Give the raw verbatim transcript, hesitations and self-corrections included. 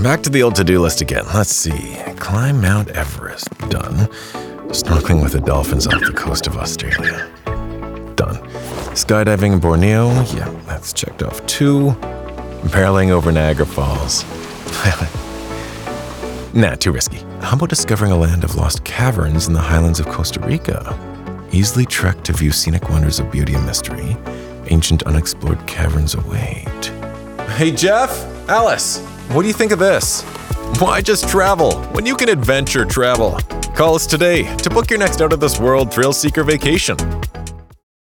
back to the old to-do list again. Let's see. Climb Mount Everest. Done. Snorkeling with the dolphins off the coast of Australia. Done. Skydiving in Borneo. Yeah, that's checked off too. Barreling over Niagara Falls. Nah, too risky. How about discovering a land of lost caverns in the highlands of Costa Rica? Easily trek to view scenic wonders of beauty and mystery. Ancient unexplored caverns await. Hey Jeff, Alice, what do you think of this? Why just travel when you can adventure travel? Call us today to book your next out-of-this-world thrill-seeker vacation.